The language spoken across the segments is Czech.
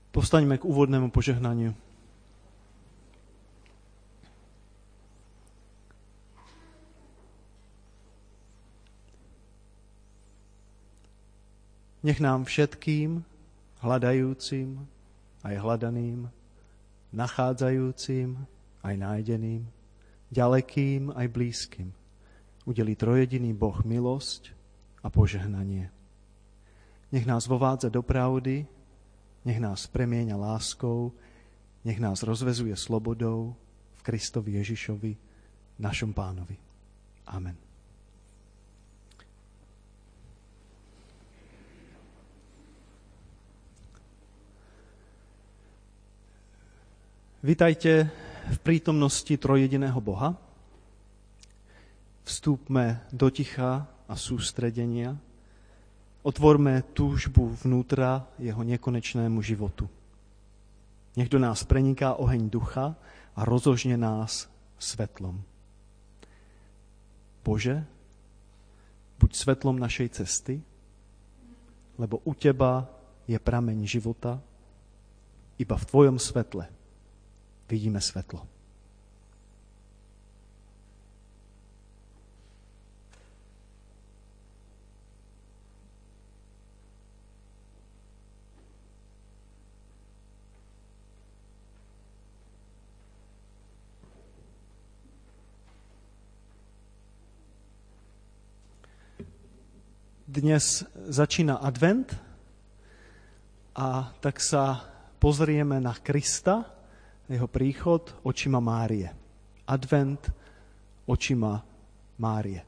Povstaňme k úvodnému požehnaniu. Nech nám všetkým, hľadajúcim aj hľadaným, nachádzajúcim aj nájdeným, ďalekým aj blízkym, udelí trojjediný Boh milosť a požehnanie. Nech nás vovádza do pravdy, nech nás premieňa láskou, nech nás rozvezuje slobodou v Kristovi Ježišovi, našom Pánovi. Amen. Vitajte v prítomnosti trojjediného Boha. Vstúpme do ticha a sústredenia. Otvorme túžbu vnútra jeho nekonečnému životu. Nech do nás preniká oheň ducha a rozožne nás svetlom. Bože, buď svetlom našej cesty, lebo u Teba je prameň života, iba v Tvojom svetle vidíme svetlo. Dnes začína advent a tak sa pozrieme na Krista, jeho príchod očima Márie. Advent očima Márie.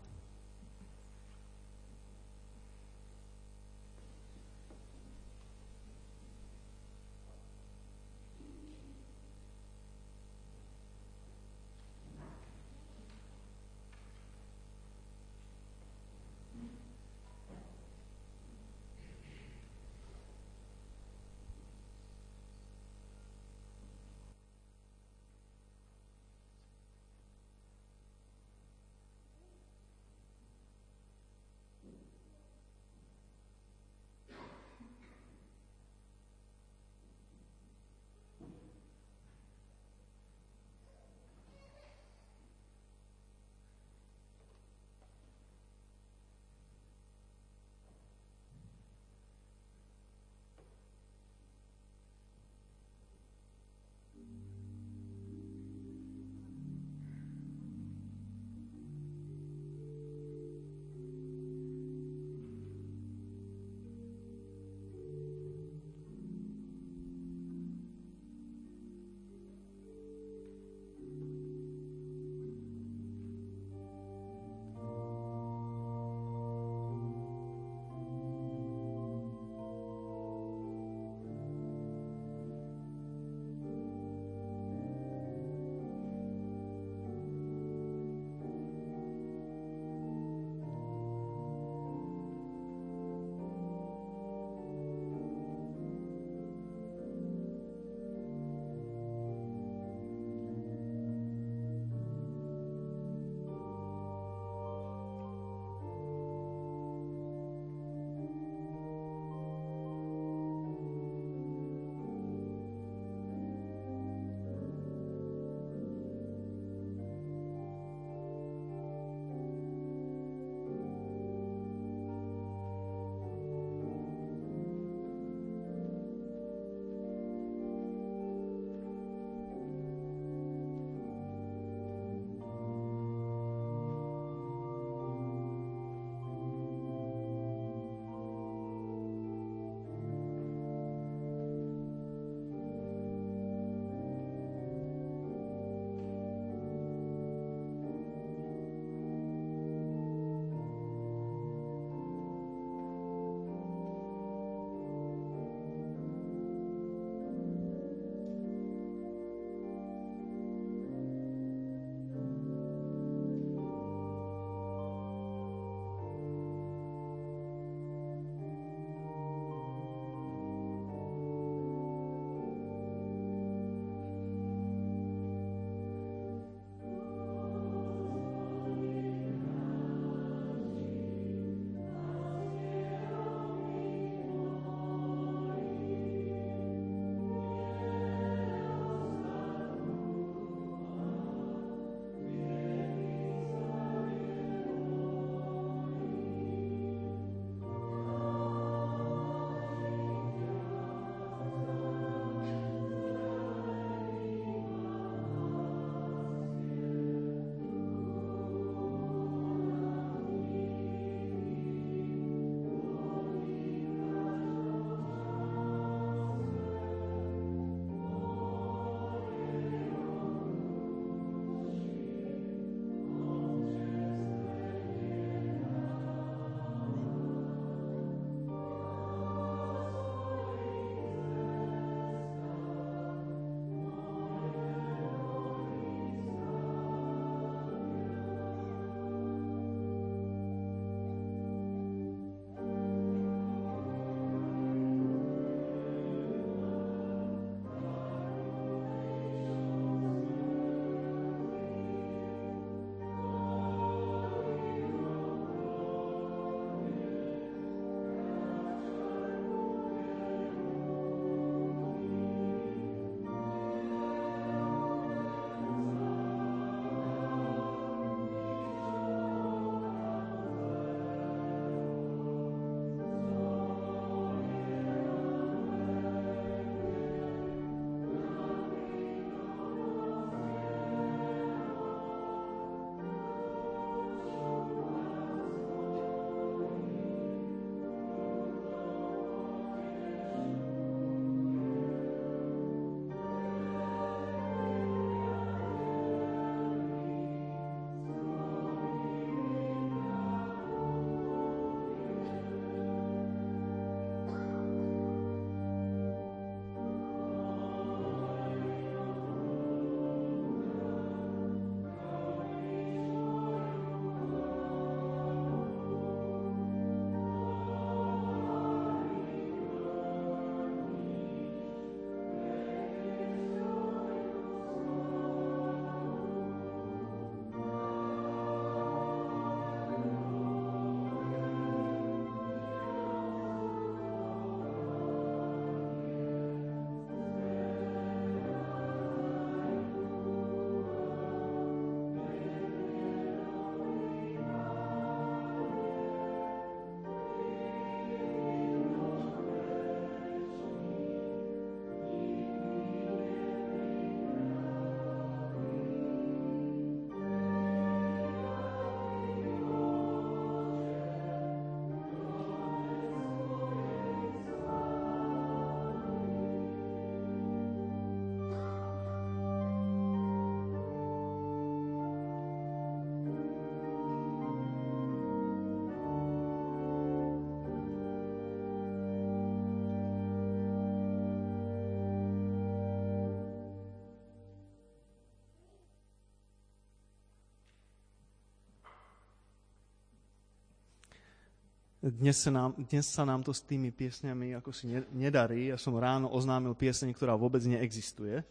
Dnes sa nám to s tými piesňami ako si nedarí. Ja som ráno oznámil pieseň, ktorá vôbec neexistuje.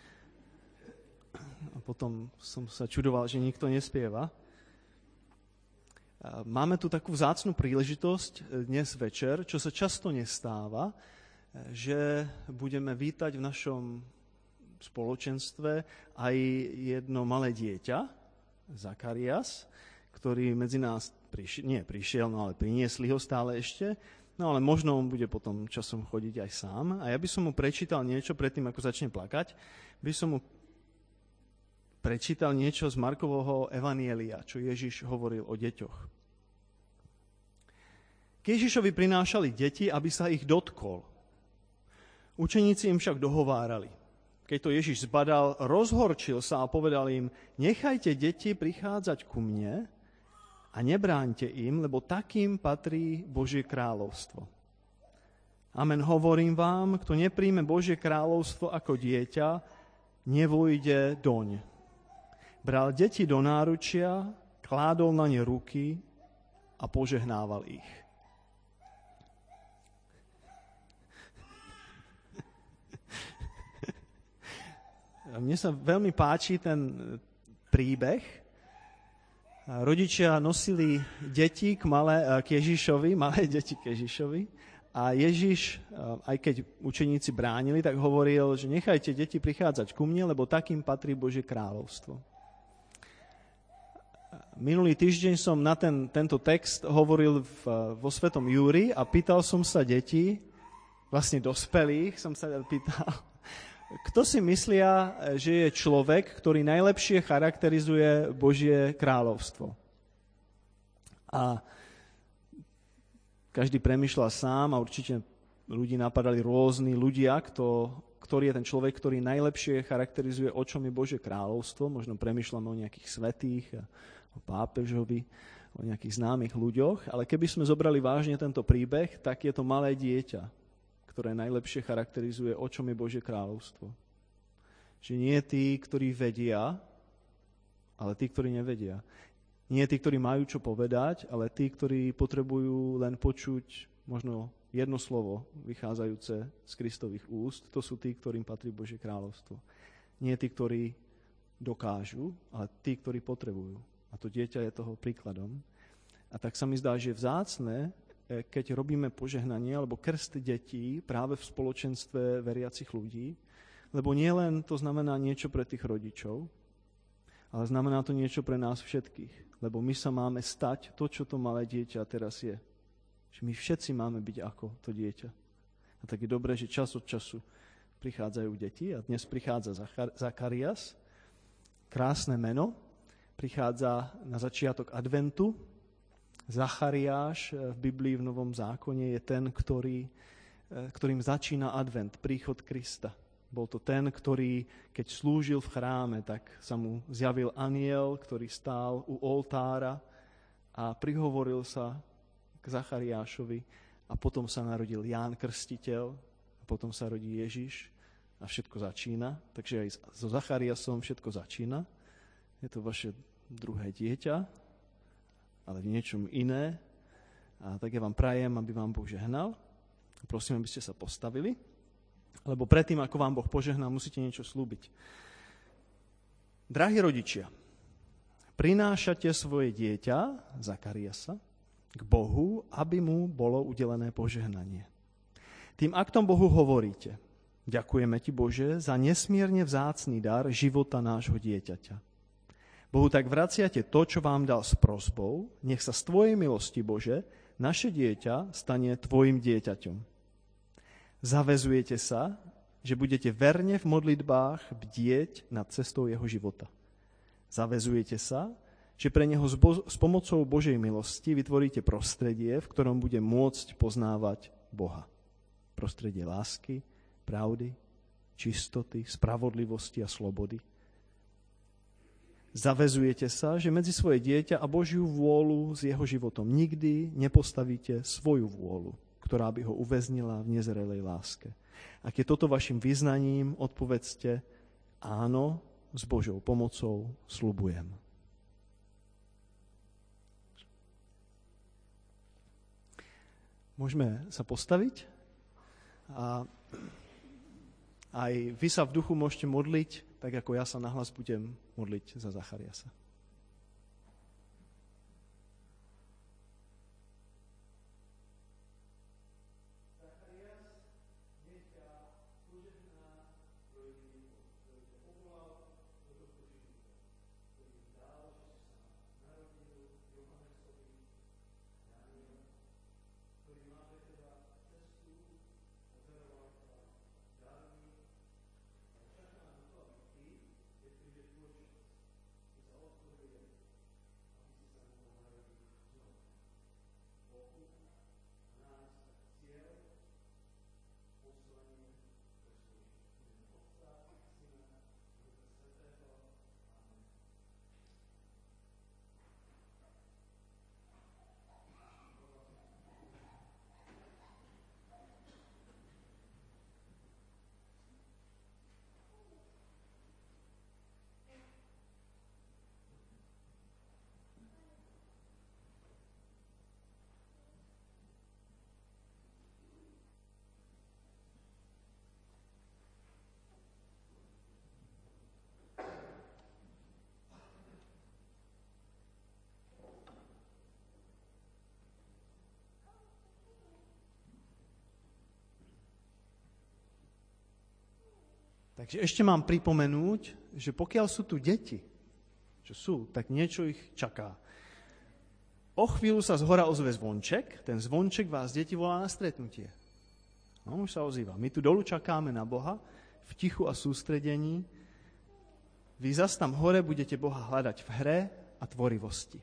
A potom som sa čudoval, že nikto nespieva. Máme tu takú vzácnu príležitosť dnes večer, čo sa často nestáva, že budeme vítať v našom spoločenstve aj jedno malé dieťa, Zacharias, ktorý medzi nás prišiel, ale priniesli ho stále ešte, no ale možno on bude potom časom chodiť aj sám. A ja by som mu prečítal niečo predtým, ako začne plakať, by som mu prečítal niečo z Markovho evanielia, čo Ježiš hovoril o deťoch. K Ježišovi prinášali deti, aby sa ich dotkol. Učeníci im však dohovárali. Keď to Ježiš zbadal, rozhorčil sa a povedal im, nechajte deti prichádzať ku mne a nebráňte im, lebo takým patrí Božie kráľovstvo. Amen, hovorím vám, kto nepríjme Božie kráľovstvo ako dieťa, nevojde doň. Bral deti do náručia, kládol na ne ruky a požehnával ich. Mne sa veľmi páči ten príbeh. Rodičia nosili deti k Ježišovi, malé deti k Ježišovi a Ježiš, aj keď učeníci bránili, tak hovoril, že nechajte deti prichádzať ku mne, lebo takým patrí Božie kráľovstvo. Minulý týždeň som na tento text hovoril vo Svetom Júri a pýtal som sa detí, vlastne dospelých, som sa pýtal, kto si myslia, že je človek, ktorý najlepšie charakterizuje Božie kráľovstvo? A každý premýšľa sám a určite ľudí napadali rôzni ľudia, ktorý je ten človek, ktorý najlepšie charakterizuje, o čom je Božie kráľovstvo. Možno premýšľame o nejakých svätých, o pápežovi, o nejakých známych ľuďoch. Ale keby sme zobrali vážne tento príbeh, tak je to malé dieťa, ktoré najlepšie charakterizuje, o čom je Božie kráľovstvo. Že nie tí, ktorí vedia, ale tí, ktorí nevedia. Nie tí, ktorí majú čo povedať, ale tí, ktorí potrebujú len počuť možno jedno slovo vychádzajúce z Kristových úst. To sú tí, ktorým patrí Božie kráľovstvo. Nie tí, ktorí dokážu, ale tí, ktorí potrebujú. A to dieťa je toho príkladom. A tak sa mi zdá, že je vzácne, keď robíme požehnanie alebo krst detí práve v spoločenstve veriacich ľudí, lebo nie len to znamená niečo pre tých rodičov, ale znamená to niečo pre nás všetkých, lebo my sa máme stať to, čo to malé dieťa teraz je. Že my všetci máme byť ako to dieťa. A tak je dobré, že čas od času prichádzajú deti a dnes prichádza Zacharias, krásne meno, prichádza na začiatok adventu. Zachariáš v Biblii v Novom zákone je ten, ktorým začína advent, príchod Krista. Bol to ten, ktorý, keď slúžil v chráme, tak sa mu zjavil anjel, ktorý stál u oltára a prihovoril sa k Zachariášovi a potom sa narodil Ján Krstiteľ a potom sa rodí Ježiš a všetko začína. Takže aj so Zachariasom všetko začína. Je to vaše druhé dieťa, ale v niečom iné. A tak ja vám prajem, aby vám Boh žehnal. Prosím, aby ste sa postavili, lebo predtým, ako vám Boh požehnal, musíte niečo slúbiť. Drahí rodičia, prinášate svoje dieťa, Zachariasa, k Bohu, aby mu bolo udelené požehnanie. Tým aktom Bohu hovoríte, ďakujeme ti, Bože, za nesmierne vzácny dar života nášho dieťaťa. Bohu tak vraciate to, čo vám dal s prosbou, nech sa z tvojej milosti, Bože, naše dieťa stane tvojim dieťaťom. Zavezujete sa, že budete verne v modlitbách bdieť nad cestou jeho života. Zavezujete sa, že pre neho s pomocou Božej milosti vytvoríte prostredie, v ktorom bude môcť poznávať Boha. Prostredie lásky, pravdy, čistoty, spravodlivosti a slobody. Zavezujete sa, že medzi svoje dieťa a Božiu vôľu s jeho životom nikdy nepostavíte svoju vôľu, ktorá by ho uväznila v nezrelej láske. Ak je toto vašim vyznaním, odpovedzte áno, s Božou pomocou sľubujem. Môžeme sa postaviť a aj vy sa v duchu môžete modliť, tak ako ja sa nahlas budem modliť za Zachariasa. Takže ešte mám pripomenúť, že pokiaľ sú tu deti, čo sú, tak niečo ich čaká. O chvíľu sa zhora ozve zvonček, ten zvonček vás, deti, volá na stretnutie. No, už sa ozýva. My tu dolu čakáme na Boha, v tichu a sústredení. Vy zas tam hore budete Boha hľadať v hre a tvorivosti.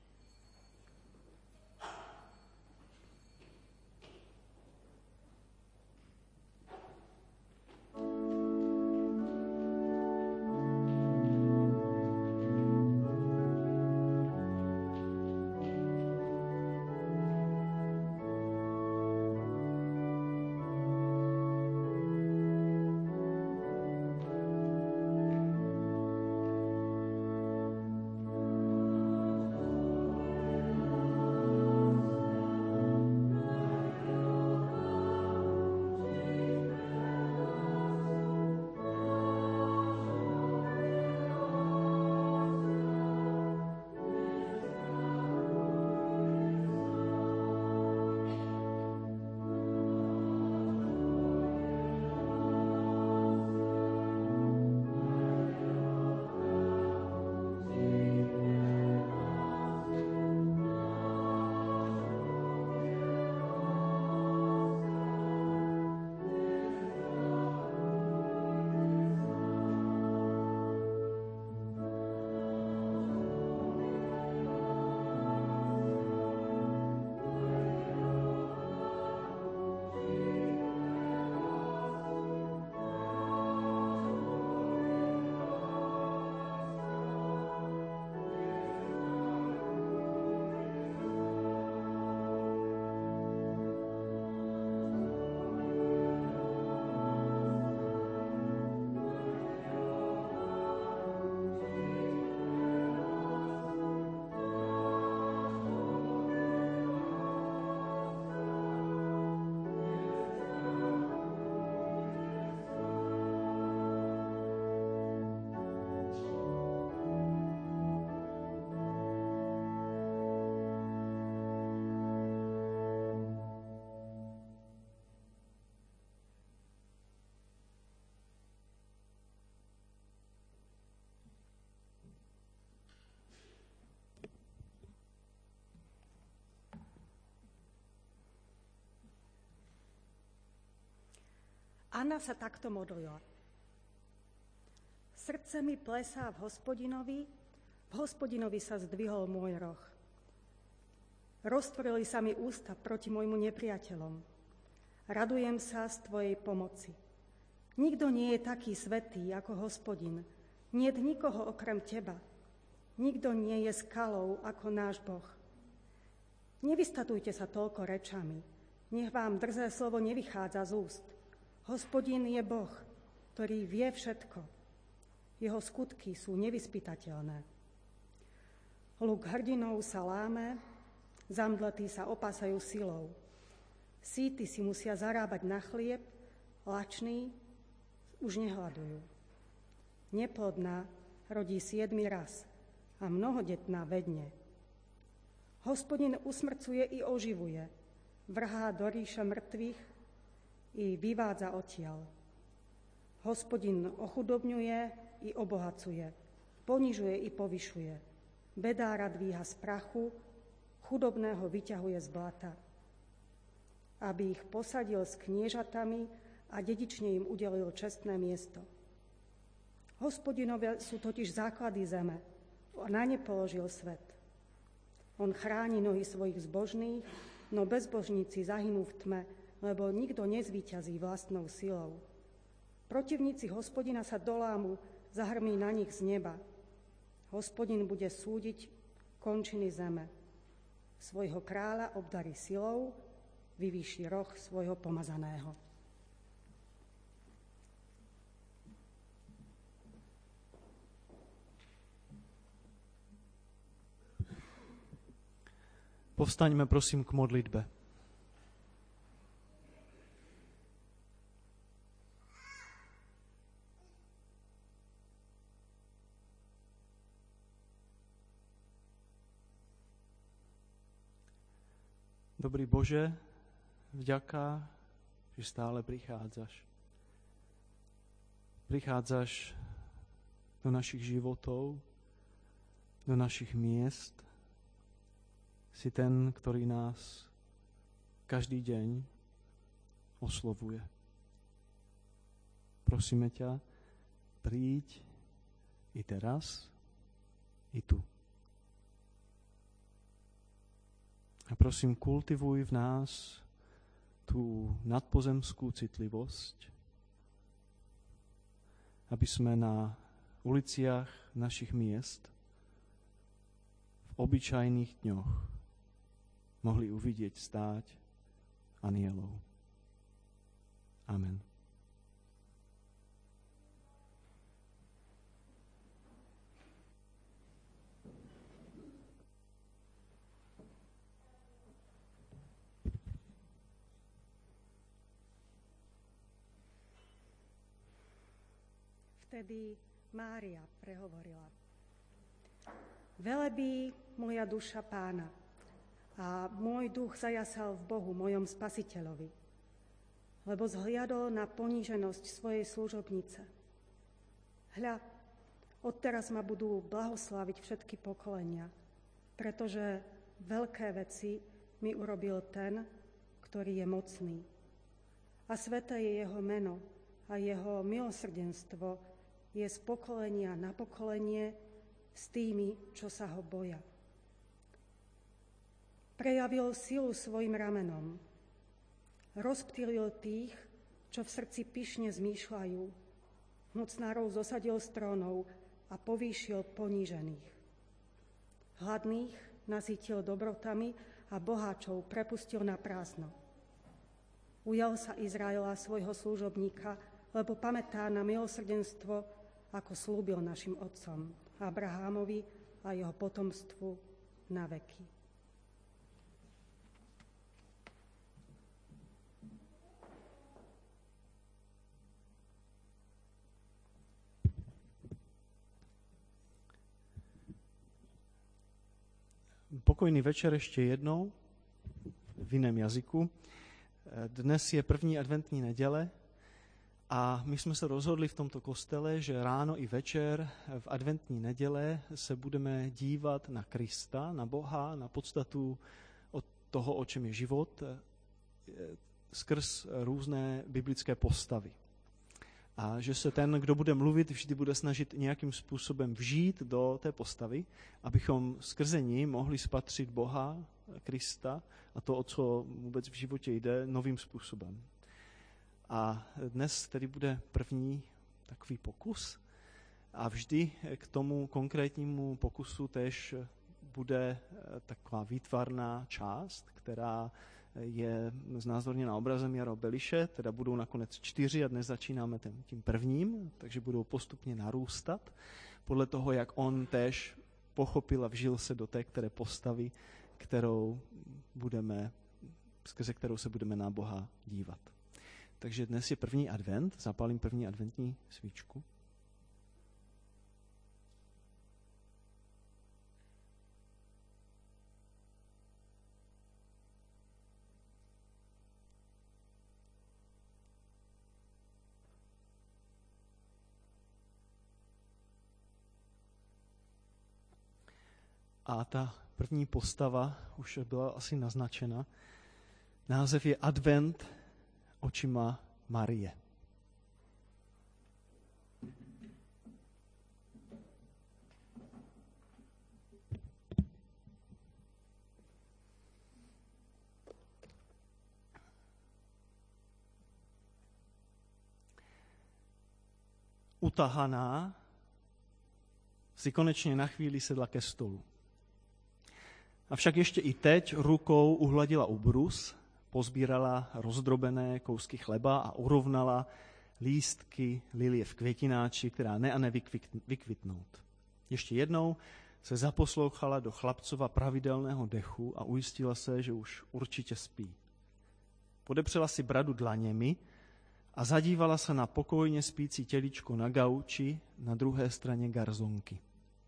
Anna sa takto modlila. Srdce mi plesá v Hospodinovi sa zdvihol môj roh. Roztvorili sa mi ústa proti môjmu nepriateľom. Radujem sa z tvojej pomoci. Nikto nie je taký svätý ako Hospodin. Niet nikoho okrem teba. Nikto nie je skalou ako náš Boh. Nevystatujte sa toľko rečami. Nech vám drzé slovo nevychádza z úst. Hospodin je Boh, ktorý vie všetko. Jeho skutky sú nevyspytateľné. Luk hrdinov sa láme, zamdletí sa opásajú silou. Síty si musia zarábať na chlieb, lační už nehľadujú. Neplodná rodí 7. raz a mnohodetná vedne. Hospodin usmrcuje i oživuje, vrhá do ríše mŕtvych i vyvádza odtiaľ. Hospodin ochudobňuje i obohacuje, ponižuje i povyšuje. Bedára dvíha z prachu, chudobného vyťahuje z blata. Aby ich posadil s kniežatami a dedične im udelil čestné miesto. Hospodinové sú totiž základy zeme, na ne položil svet. On chráni nohy svojich zbožných, no bezbožníci zahynú v tme, lebo nikto nezvíťazí vlastnou silou. Protivníci Hospodina sa dolámu, zahrmí na nich z neba. Hospodin bude súdiť končiny zeme. Svojho kráľa obdarí silou, vyvýši roh svojho pomazaného. Povstaňme prosím k modlitbe. Dobrý Bože, vďaka, že stále prichádzaš. Prichádzaš do našich životov, do našich miest. Si ten, ktorý nás každý deň oslovuje. Prosíme ťa, príď i teraz, i tu. A prosím, kultivuj v nás tú nadpozemskú citlivosť, aby sme na uliciach našich miest v obyčajných dňoch mohli uvidieť stáť anielov. Amen. Vtedy Mária prehovorila: Velebí moja duša Pána, a môj duch zajasal v Bohu, mojom Spasiteľovi, lebo zhliadol na poníženosť svojej služobnice. Hľa, odteraz ma budú blahosláviť všetky pokolenia, pretože veľké veci mi urobil ten, ktorý je mocný. A sväté je jeho meno a jeho milosrdenstvo je z pokolenia na pokolenie s tými, čo sa ho boja. Prejavil silu svojim ramenom. Rozptýlil tých, čo v srdci pyšne zmýšľajú. Mocnárov zosadil z trónov a povýšil ponížených. Hladných nasýtil dobrotami a boháčov prepustil na prázdno. Ujal sa Izraela svojho služobníka, lebo pamätá na milosrdenstvo, ako slúbil našim otcom, Abrahámovi a jeho potomstvu na veky. Pokojný večer ešte jednou v iném jazyku. Dnes je první adventní neděle a my jsme se rozhodli v tomto kostele, že ráno i večer v adventní neděle se budeme dívat na Krista, na Boha, na podstatu od toho, o čem je život, skrz různé biblické postavy. A že se ten, kdo bude mluvit, vždy bude snažit nějakým způsobem vžít do té postavy, abychom skrze ní mohli spatřit Boha, Krista a to, o co vůbec v životě jde, novým způsobem. A dnes tedy bude první takový pokus a vždy k tomu konkrétnímu pokusu též bude taková výtvarná část, která je znázorněna obrazem Jara Beliše, teda budou nakonec 4 a dnes začínáme tím prvním, takže budou postupně narůstat podle toho, jak on též pochopil a vžil se do té které postavy, kterou budeme skrze kterou se budeme na Boha dívat. Takže dnes je první advent, zapálím první adventní svíčku. A ta první postava už byla asi naznačena. Název je Advent očima Marie. Utahaná si konečně na chvíli sedla ke stolu. Avšak ještě i teď rukou uhladila ubrus, pozbírala rozdrobené kousky chleba a urovnala lístky lilie v květináči, která ne a ne vykvitnout. Ještě jednou se zaposlouchala do chlapcova pravidelného dechu a ujistila se, že už určitě spí. Podepřela si bradu dlaněmi a zadívala se na pokojně spící tělíčko na gauči na druhé straně garzonky.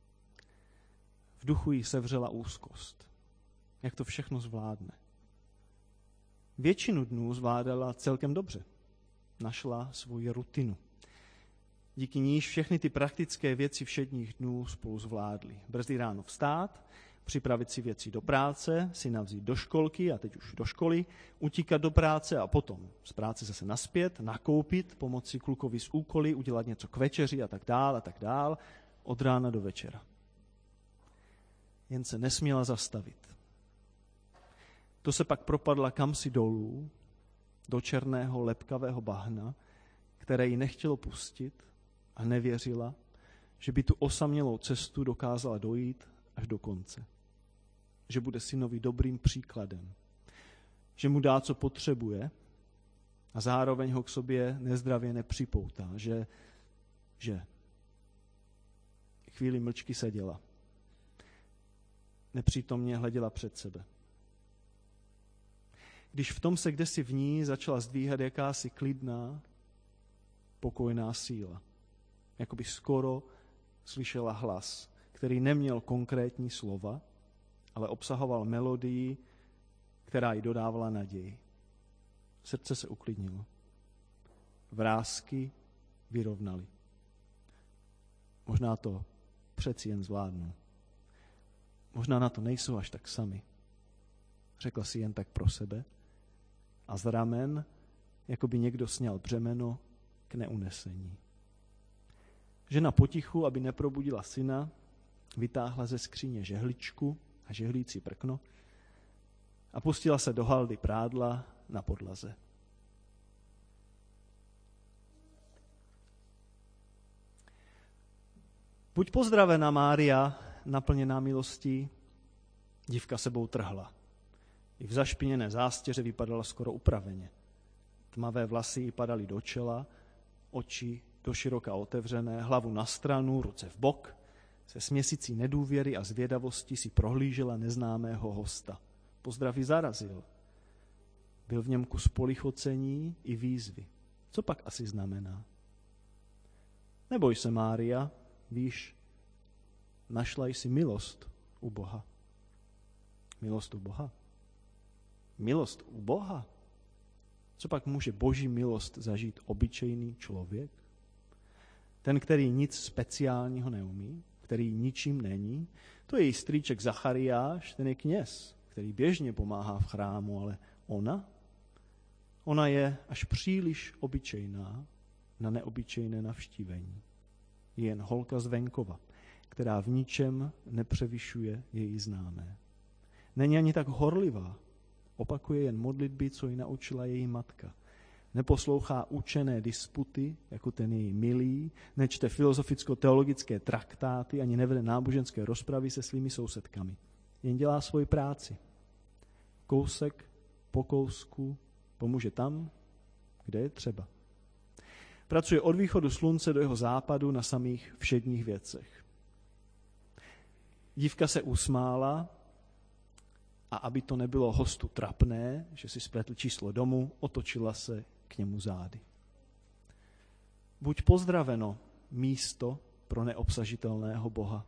V duchu jí sevřela úzkost. Jak to všechno zvládne? Většinu dnů zvládala celkem dobře. Našla svoji rutinu. Díky níž všechny ty praktické věci všedních dnů spolu zvládli. Brzy ráno vstát, připravit si věci do práce, syna vzít do školky a teď už do školy, utíkat do práce a potom z práce zase naspět, nakoupit, pomoci klukovi s úkoly, udělat něco k večeři a tak dál, od rána do večera. Jen se nesměla zastavit. To se pak propadla kamsi dolů, do černého lepkavého bahna, které ji nechtělo pustit a nevěřila, že by tu osamělou cestu dokázala dojít až do konce. Že bude synovi dobrým příkladem. Že mu dá, co potřebuje a zároveň ho k sobě nezdravě nepřipoutá. Že chvíli mlčky seděla. Nepřítomně hleděla před sebe. Když v tom se kdesi v ní začala zdvíhat jakási klidná, pokojná síla. Jakoby skoro slyšela hlas, který neměl konkrétní slova, ale obsahoval melodii, která jí dodávala naději. Srdce se uklidnilo. Vrásky vyrovnaly. Možná to přeci jen zvládnu. Možná na to nejsou až tak sami. Řekla si jen tak pro sebe a z ramen, jako by někdo sňal břemeno k neunesení. Žena potichu, aby neprobudila syna, vytáhla ze skříně žehličku a žehlící prkno a pustila se do haldy prádla na podlaze. Buď pozdravena, Mária, naplněná milostí, dívka sebou trhla. I v zašpiněné zástěře vypadala skoro upraveně. Tmavé vlasy jí padaly do čela, oči doširoka otevřené, hlavu na stranu, ruce v bok. Se směsicí nedůvěry a zvědavosti si prohlížela neznámého hosta. Pozdrav ji zarazil. Byl v něm kus polichocení i výzvy. Co pak asi znamená? Neboj se, Mária, víš, našla jsi milost u Boha. Milost u Boha? Milost u Boha? Co pak může boží milost zažít obyčejný člověk? Ten, který nic speciálního neumí, který ničím není, to je její strýček Zachariáš, ten je kněz, který běžně pomáhá v chrámu, ale ona je až příliš obyčejná na neobyčejné navštívení. Je jen holka z venkova, která v ničem nepřevyšuje její známé. Není ani tak horlivá, opakuje jen modlitby, co ji naučila její matka. Neposlouchá učené disputy, jako ten její milý, nečte filozoficko-teologické traktáty, ani nevede náboženské rozpravy se svými sousedkami. Jen dělá svoji práci. Kousek po kousku pomůže tam, kde je třeba. Pracuje od východu slunce do jeho západu na samých všedních věcech. Dívka se usmála a aby to nebylo hostu trapné, že si spletl číslo domu, otočila se k němu zády. Buď pozdraveno, místo pro neobsažitelného Boha.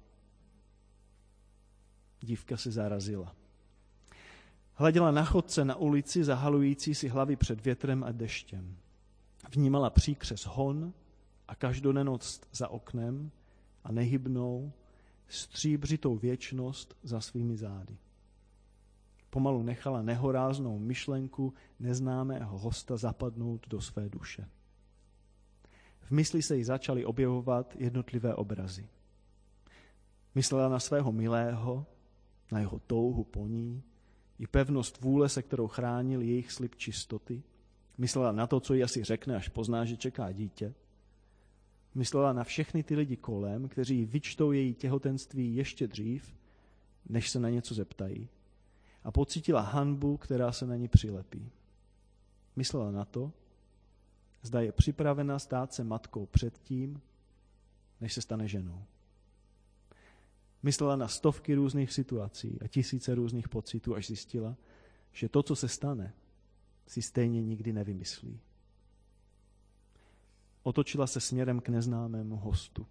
Dívka se zarazila. Hleděla na chodce na ulici, zahalující si hlavy před větrem a deštěm. Vnímala příkřes hon a každodennost za oknem a nehybnou, stříbřitou věčnost za svými zády. Pomalu nechala nehoráznou myšlenku neznámého hosta zapadnout do své duše. V mysli se jí začaly objevovat jednotlivé obrazy. Myslela na svého milého, na jeho touhu po ní, i pevnost vůle, se kterou chránil jejich slib čistoty. Myslela na to, co jí asi řekne, až pozná, že čeká dítě. Myslela na všechny ty lidi kolem, kteří vyčtou její těhotenství ještě dřív, než se na něco zeptají. A pocítila hanbu, která se na ní přilepí. Myslela na to, zda je připravena stát se matkou předtím, než se stane ženou. Myslela na stovky různých situací a tisíce různých pocitů, až zjistila, že to, co se stane, si stejně nikdy nevymyslí. Otočila se směrem k neznámému hostu.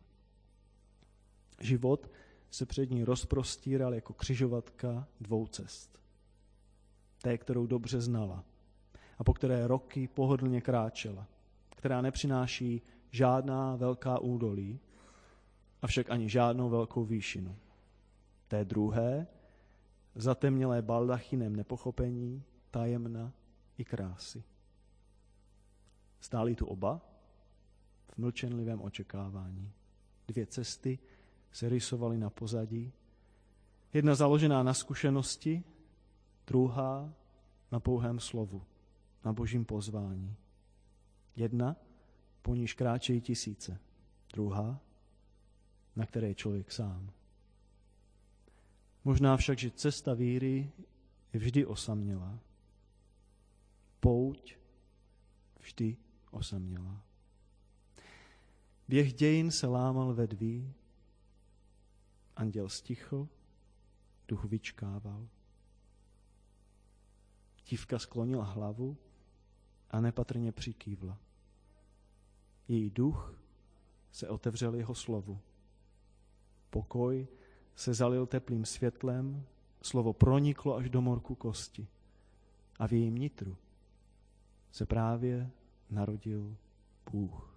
Život se před ní rozprostíral jako křižovatka dvou cest. Té, kterou dobře znala a po které roky pohodlně kráčela, která nepřináší žádná velká údolí, avšak ani žádnou velkou výšinu. Té druhé, zatemnělé baldachinem nepochopení, tajemna i krásy. Stáli tu oba v mlčenlivém očekávání. Dvě cesty se rysovaly na pozadí, jedna založená na zkušenosti, druhá na pouhém slovu, na božím pozvání. Jedna, po níž kráčejí tisíce, druhá, na které je člověk sám. Možná však, že cesta víry je vždy osamělá. Pouť vždy osamělá. Běh dějin se lámal ve dví, anděl stichl, duch vyčkával. Dívka sklonila hlavu a nepatrně přikývla. Její duch se otevřel jeho slovu. Pokoj se zalil teplým světlem, slovo proniklo až do morku kosti a v jejím nitru se právě narodil Bůh.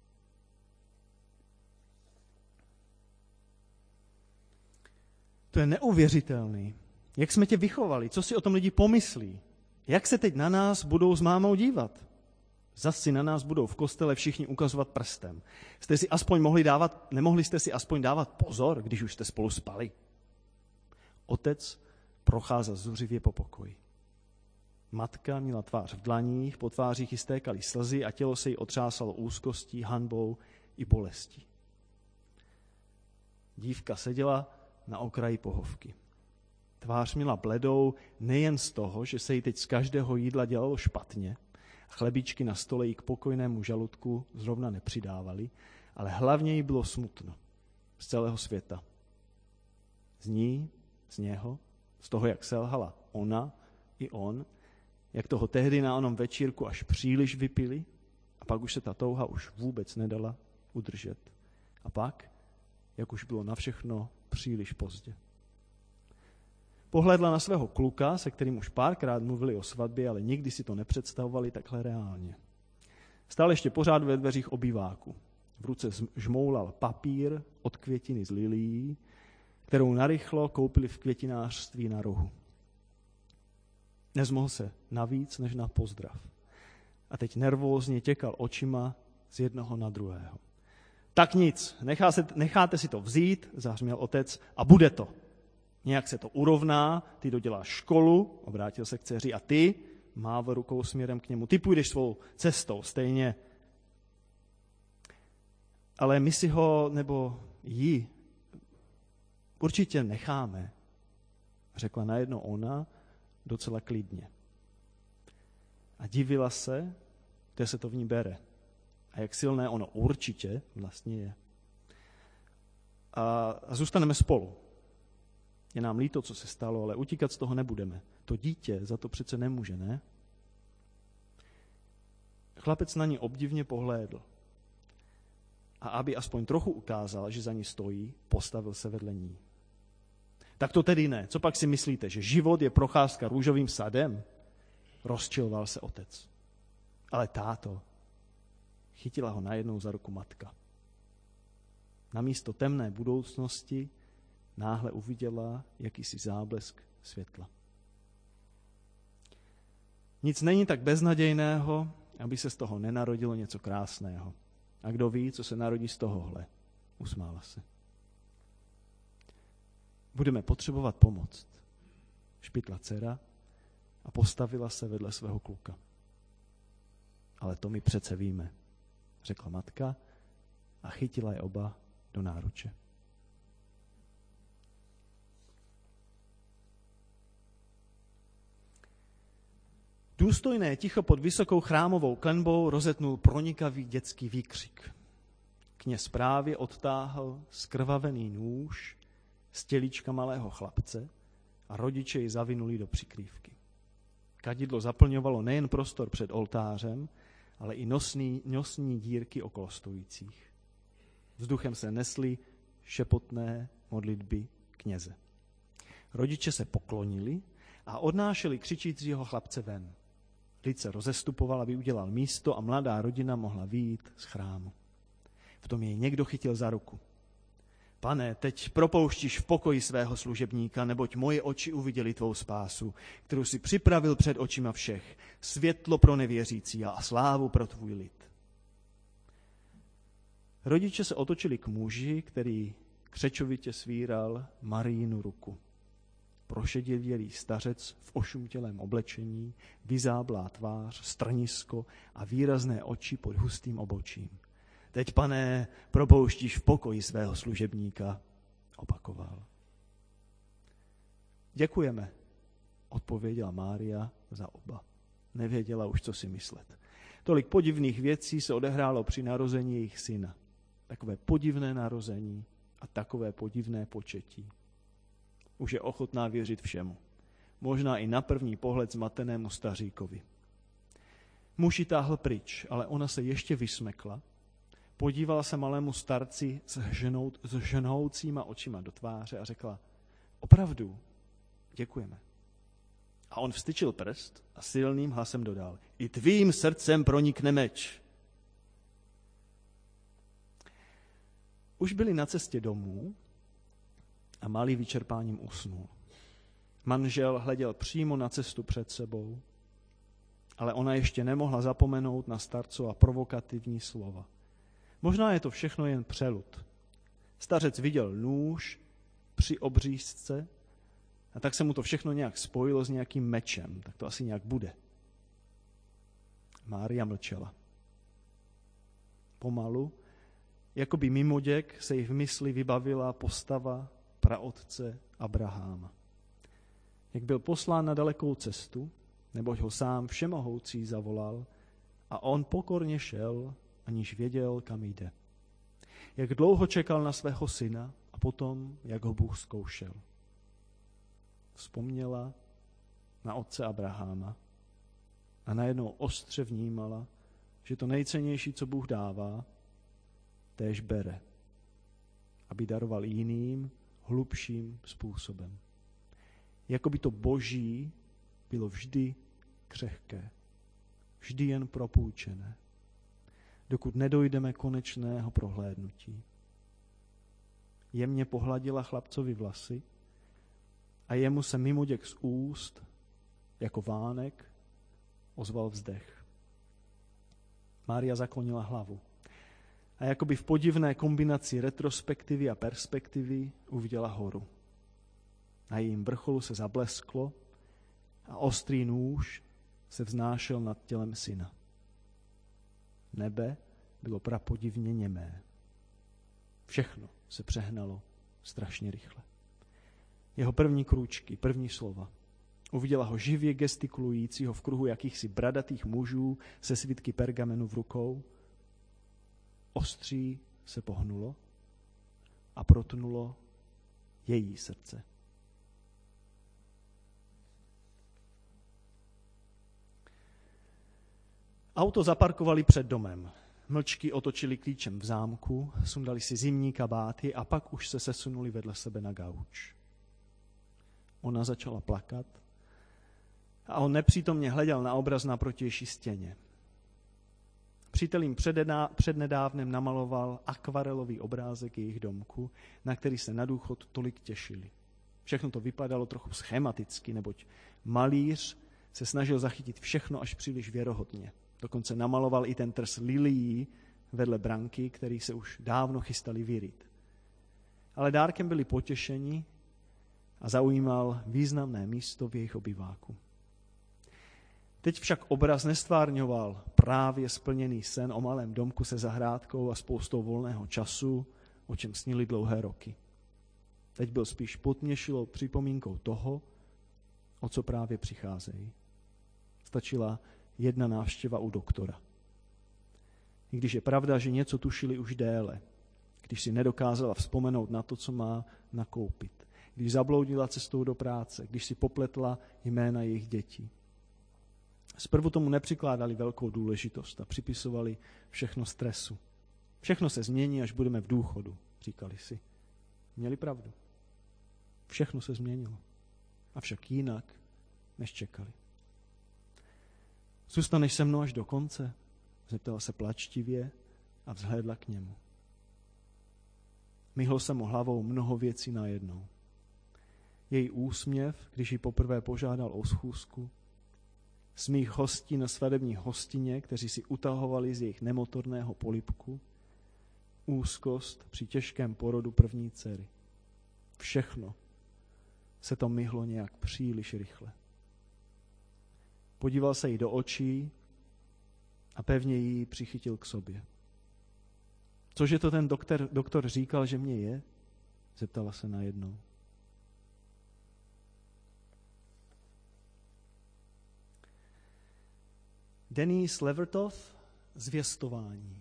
To je neuvěřitelný. Jak jsme tě vychovali? Co si o tom lidi pomyslí? Jak se teď na nás budou s mámou dívat? Zas si na nás budou v kostele všichni ukazovat prstem. Nemohli jste si aspoň dávat pozor, když už jste spolu spali? Otec procházel zuřivě po pokoji. Matka měla tvář v dlaních, po tvářích jí stékaly slzy a tělo se jí otřásalo úzkostí, hanbou i bolestí. Dívka seděla na okraji pohovky. Tvář měla bledou nejen z toho, že se jí teď z každého jídla dělalo špatně, chlebíčky na stole jí k pokojnému žaludku zrovna nepřidávaly, ale hlavně jí bylo smutno z celého světa. Z ní, z něho, z toho, jak selhala ona i on, jak toho tehdy na onom večírku až příliš vypili a pak už se ta touha už vůbec nedala udržet. A pak, jak už bylo na všechno příliš pozdě. Pohlédla na svého kluka, se kterým už párkrát mluvili o svatbě, ale nikdy si to nepředstavovali takhle reálně. Stál ještě pořád ve dveřích obýváku. V ruce žmoulal papír od květiny z lilií, kterou narychlo koupili v květinářství na rohu. Nezmohl se navíc než na pozdrav. A teď nervózně těkal očima z jednoho na druhého. Tak nic, necháte si to vzít, zahřměl otec, a bude to. Nějak se to urovná, ty doděláš školu, obrátil se k dceři, a ty, mával rukou směrem k němu, ty půjdeš svou cestou stejně. Ale my si ho, nebo ji, určitě necháme, řekla najednou ona docela klidně. A divila se, kde se to v ní bere. A jak silné ono určitě vlastně je. A zůstaneme spolu. Je nám líto, co se stalo, ale utíkat z toho nebudeme. To dítě za to přece nemůže, ne? Chlapec na ní obdivně pohlédl. A aby aspoň trochu ukázal, že za ní stojí, postavil se vedle ní. Tak to tedy ne. Co pak si myslíte, že život je procházka růžovým sadem? Rozčiloval se otec. Ale táto, chytila ho najednou za ruku matka. Namísto temné budoucnosti náhle uviděla jakýsi záblesk světla. Nic není tak beznadějného, aby se z toho nenarodilo něco krásného. A kdo ví, co se narodí z tohohle? Usmála se. Budeme potřebovat pomoc, špitla dcera a postavila se vedle svého kluka. Ale to my přece víme, řekla matka a chytila je oba do náruče. Důstojné ticho pod vysokou chrámovou klenbou rozetnul pronikavý dětský výkřik. Kněz právě odtáhl skrvavený nůž z tělíčka malého chlapce a rodiče ji zavinuli do přikrývky. Kadidlo zaplňovalo nejen prostor před oltářem, ale i nosní dírky okolo stojících. Vzduchem se nesly šepotné modlitby kněze. Rodiče se poklonili a odnášeli křičícího chlapce ven. Lid se rozestupoval, aby udělal místo a mladá rodina mohla vyjít z chrámu. V tom jej někdo chytil za ruku. Pane, teď propouštíš v pokoji svého služebníka, neboť moje oči uviděly tvou spásu, kterou si připravil před očima všech, světlo pro nevěřící a slávu pro tvůj lid. Rodiče se otočili k muži, který křečovitě svíral Marijinu ruku. Prošedivělý stařec v ošuntělém oblečení, vyzáblá tvář, strnisko a výrazné oči pod hustým obočím. Teď, pane, propouštíš v pokoji svého služebníka, opakoval. Děkujeme, odpověděla Mária za oba. Nevěděla už, co si myslet. Tolik podivných věcí se odehrálo při narození jejich syna. Takové podivné narození a takové podivné početí. Už je ochotná věřit všemu. Možná i na první pohled zmatenému staříkovi. Muž ji táhl pryč, ale ona se ještě vysmekla, podívala se malému starci s žnoucíma očima do tváře a řekla, opravdu, děkujeme. A on vstyčil prst a silným hlasem dodal, i tvým srdcem pronikne meč. Už byli na cestě domů a malý vyčerpáním usnul. Manžel hleděl přímo na cestu před sebou, ale ona ještě nemohla zapomenout na starcova provokativní slova. Možná je to všechno jen přelud. Stařec viděl nůž při obřízce a tak se mu to všechno nějak spojilo s nějakým mečem. Tak to asi nějak bude. Mária mlčela. Pomalu, jakoby mimoděk, se jí v mysli vybavila postava praotce Abraháma. Jak byl poslán na dalekou cestu, neboť ho sám všemohoucí zavolal a on pokorně šel, aniž věděl, kam jde. Jak dlouho čekal na svého syna a potom, jak ho Bůh zkoušel. Vzpomněla na otce Abraháma a najednou ostře vnímala, že to nejcennější, co Bůh dává, též bere, aby daroval jiným, hlubším způsobem. Jakoby to Boží bylo vždy křehké, vždy jen propůjčené, dokud nedojdeme konečného prohlédnutí. Jemně pohladila chlapcovi vlasy a jemu se mimoděk z úst, jako vánek, ozval vzdech. Mária zaklonila hlavu a jakoby v podivné kombinaci retrospektivy a perspektivy uviděla horu. Na jejím vrcholu se zablesklo a ostrý nůž se vznášel nad tělem syna. Nebe bylo prapodivně němé. Všechno se přehnalo strašně rychle. Jeho první krůčky, první slova. Uviděla ho živě gestikulujícího v kruhu jakýchsi bradatých mužů se svitky pergamenu v rukou. Ostří se pohnulo a protnulo její srdce. Auto zaparkovali před domem. Mlčky otočili klíčem v zámku, sundali si zimní kabáty a pak už se sesunuli vedle sebe na gauč. Ona začala plakat a on nepřítomně hleděl na obraz na protější stěně. Přítel jim přednedávnem namaloval akvarelový obrázek jejich domku, na který se na důchod tolik těšili. Všechno to vypadalo trochu schematicky, neboť malíř se snažil zachytit všechno až příliš věrohodně. Dokonce namaloval i ten trs lilií vedle branky, který se už dávno chystali vyrýt. Ale dárkem byli potěšeni a zaujímal významné místo v jejich obyváku. Teď však obraz nestvárňoval právě splněný sen o malém domku se zahrádkou a spoustou volného času, o čem snili dlouhé roky. Teď byl spíš potměšilou připomínkou toho, o co právě přicházejí. Stačila jedna návštěva u doktora. I když je pravda, že něco tušili už déle, když si nedokázala vzpomenout na to, co má nakoupit, když zabloudila cestou do práce, když si popletla jména jejich dětí. Zprvu tomu nepřikládali velkou důležitost a připisovali všechno stresu. Všechno se změní, až budeme v důchodu, říkali si. Měli pravdu. Všechno se změnilo. Avšak jinak, než čekali. Zůstaneš se mnou až do konce? Zeptala se plačtivě a vzhlédla k němu. Myhlo se mu hlavou mnoho věcí najednou. Její úsměv, když ji poprvé požádal o schůzku, smích hostí na svatební hostině, kteří si utahovali z jejich nemotorného polibku, úzkost při těžkém porodu první dcery. Všechno se to myhlo nějak příliš rychle. Podíval se jí do očí a pevně ji přichytil k sobě. Cože to ten doktor říkal, že mě je? Zeptala se najednou. Denise Levertov, zvěstování.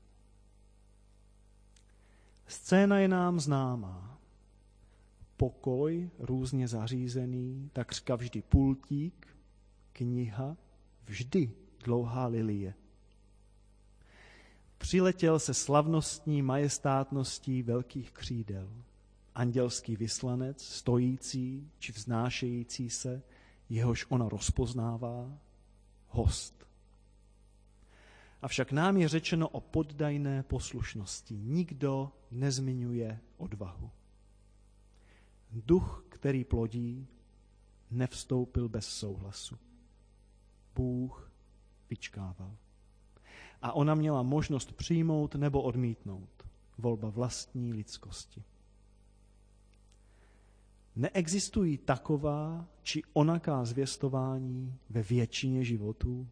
Scéna je nám známá. Pokoj, různě zařízený, takřka vždy pultík, kniha, vždy dlouhá lilie. Přiletěl se slavnostní majestátností velkých křídel. Andělský vyslanec, stojící či vznášející se, jehož ona rozpoznává, host. Avšak nám je řečeno o poddajné poslušnosti. Nikdo nezmiňuje odvahu. Duch, který plodí, nevstoupil bez souhlasu. Bůh vyčkával. A ona měla možnost přijmout nebo odmítnout. Volba vlastní lidskosti. Neexistují taková či onaká zvěstování ve většině životů?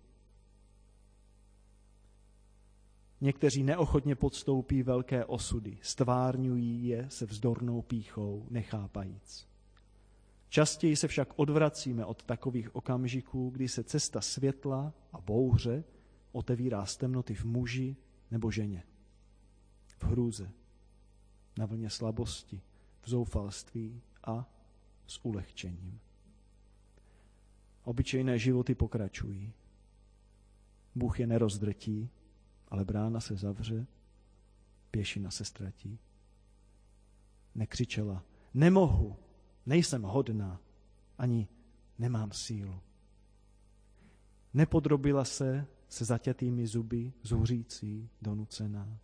Někteří neochotně podstoupí velké osudy, stvárňují je se vzdornou pýchou, nechápajíc. Častěji se však odvracíme od takových okamžiků, kdy se cesta světla a bouře otevírá z temnoty v muži nebo ženě. V hrůze, na vlně slabosti, v zoufalství a s ulehčením. Obyčejné životy pokračují. Bůh je nerozdrtí, ale brána se zavře, pěšina se ztratí. Nekřičela, nemohu, nejsem hodná, ani nemám sílu. Nepodrobila se zaťatými zuby, zuřící, donucená.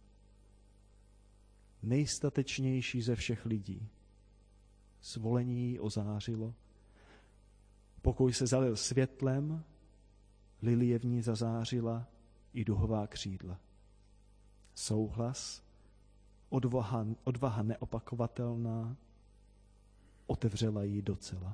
Nejstatečnější ze všech lidí. Svolení jí ozářilo. Pokoj se zalil světlem, lilie v ní zazářila i duhová křídla. Souhlas, odvaha neopakovatelná, otevřela jí docela.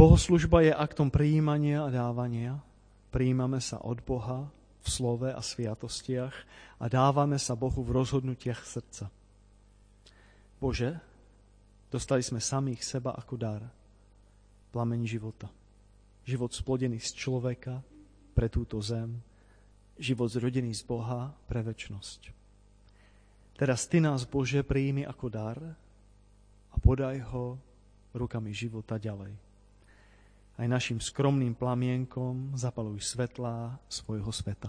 Bohoslužba je aktom prijímania a dávania. Prijímame sa od Boha v slove a sviatostiach a dávame sa Bohu v rozhodnutiach srdca. Bože, dostali sme samých seba ako dar. Plameň života. Život splodený z človeka pre túto zem. Život zrodený z Boha pre večnosť. Teraz Ty nás, Bože, prijími ako dar a podaj ho rukami života ďalej. Aj našim skromným plamienkom zapaluj svetlá svojho sveta.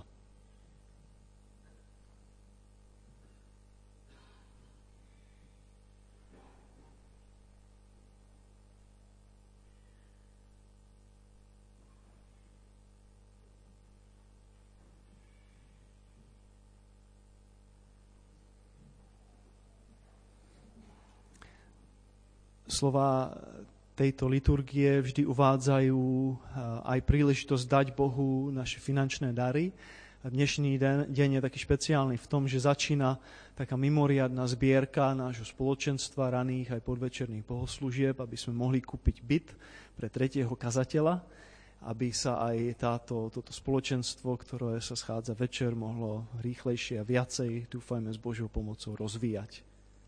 Slova tejto liturgie vždy uvádzajú aj príležitosť dať Bohu naše finančné dary. Dnešný deň je taký špeciálny v tom, že začína taká mimoriadna zbierka nášho spoločenstva raných aj podvečerných bohoslúžieb, aby sme mohli kúpiť byt pre tretieho kazateľa, aby sa aj toto spoločenstvo, ktoré sa schádza večer, mohlo rýchlejšie a viacej, dúfajme, s Božou pomocou rozvíjať.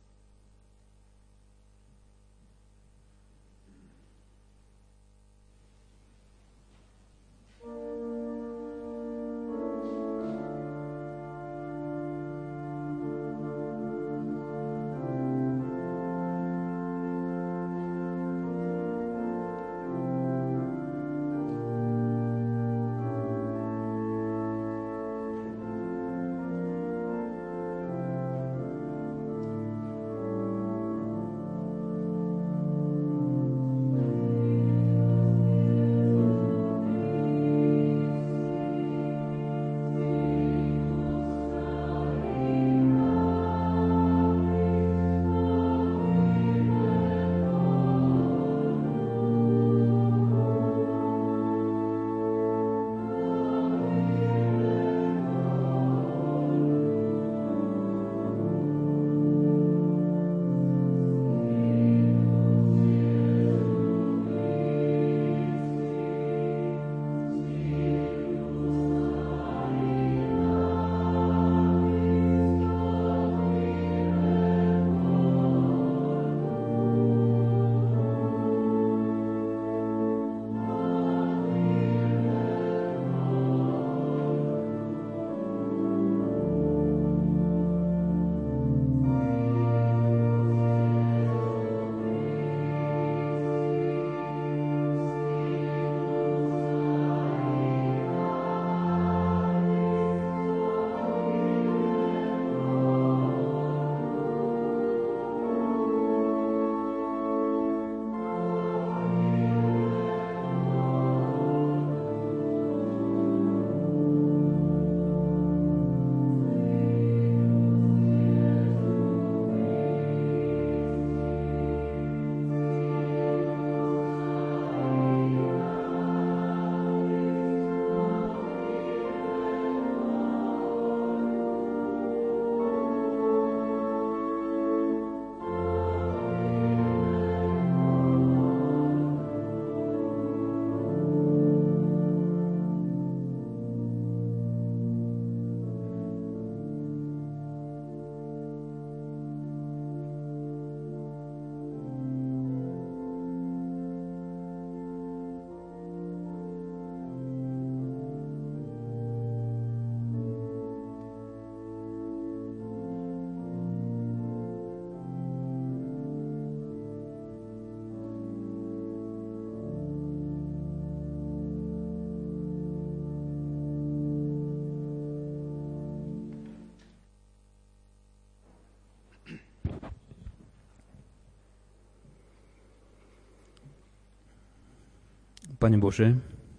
Pane Bože,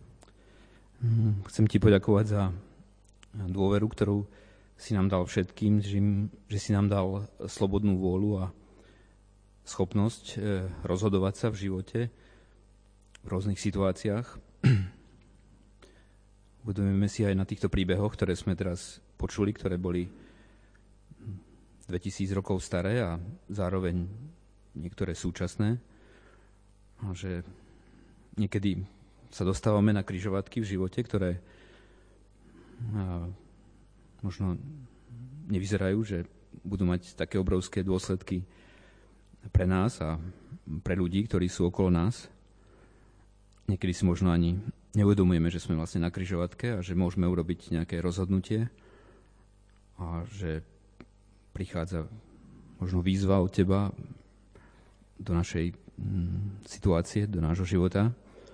chcem Ti poďakovať za dôveru, ktorú si nám dal všetkým, že si nám dal slobodnú vôľu a schopnosť rozhodovať sa v živote v rôznych situáciách. Uvedomujeme si aj na týchto príbehoch, ktoré sme teraz počuli, ktoré boli 2000 rokov staré a zároveň niektoré súčasné. A že niekedy sa dostávame na križovatky v živote, ktoré možno nevyzerajú, že budú mať také obrovské dôsledky pre nás a pre ľudí, ktorí sú okolo nás. Niekedy si možno ani neuvedomujeme, že sme vlastne na križovatke a že môžeme urobiť nejaké rozhodnutie a že prichádza možno výzva od teba do našej situácie, do nášho života.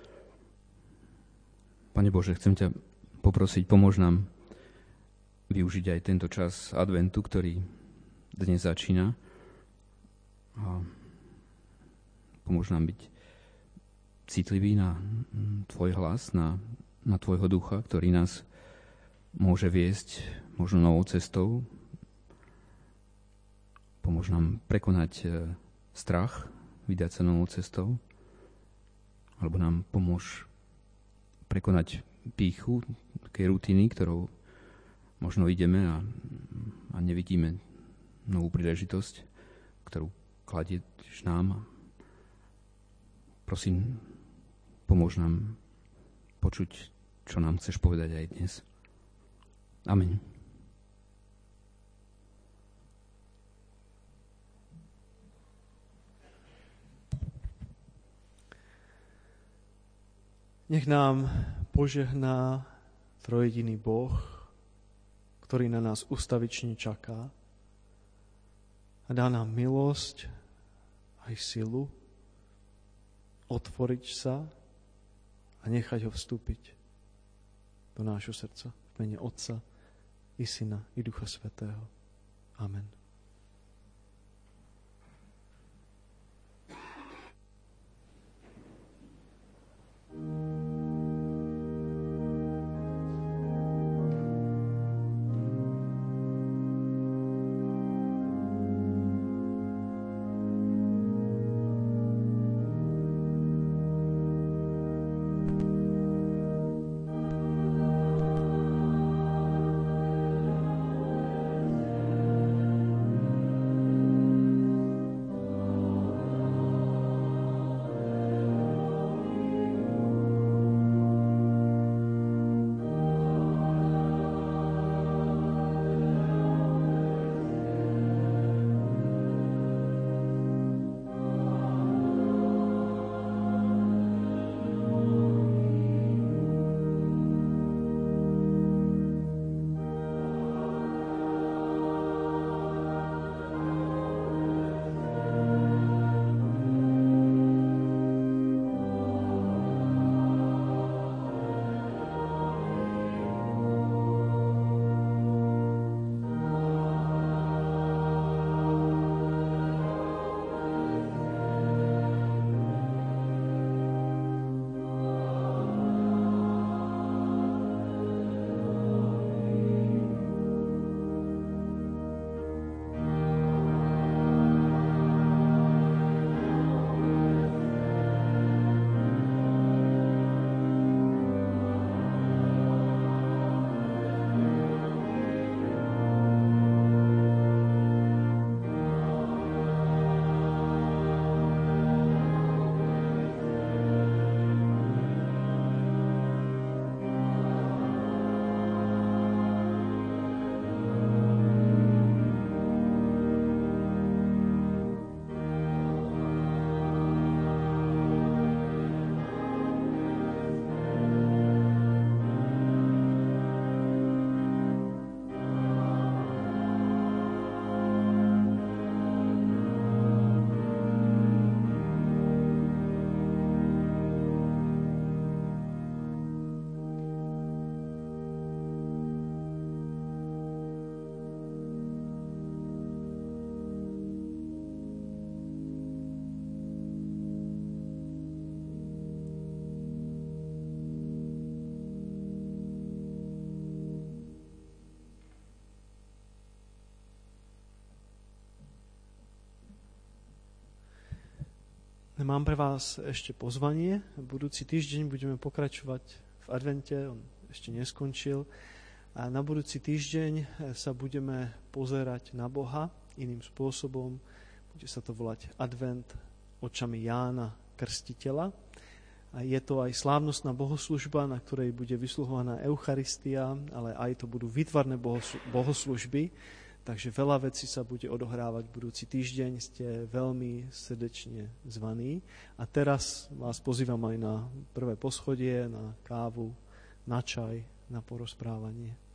Pane Bože, chcem ťa poprosiť, pomôž nám využiť aj tento čas adventu, ktorý dnes začína. A pomôž nám byť citlivý na tvoj hlas, na tvojho ducha, ktorý nás môže viesť možno novou cestou. Pomôž nám prekonať strach, vydať sa novou cestou, alebo nám pomôž prekonať pýchu, takej rutiny, ktorou možno ideme a nevidíme novú príležitosť, ktorú kladieš nám. Prosím, pomôž nám počuť, čo nám chceš povedať aj dnes. Amen. Nech nám požehná trojediný Boh, ktorý na nás ustavične čaká a dá nám milosť aj silu otvoriť sa a nechať ho vstúpiť do nášho srdca v mene Otca i Syna i Ducha Svätého. Amen. Mám pre vás ešte pozvanie. Budúci týždeň budeme pokračovať v advente, on ešte neskončil. A na budúci týždeň sa budeme pozerať na Boha iným spôsobom. Bude sa to volať Advent očami Jána Krstiteľa. A je to aj slávnostná bohoslužba, na ktorej bude vysluhovaná Eucharistia, ale aj to budú výtvarné bohoslužby. Takže veľa vecí sa bude odohrávať budúci týždeň. Ste veľmi srdečne zvaní. A teraz vás pozývam aj na prvé poschodie, na kávu, na čaj, na porozprávanie.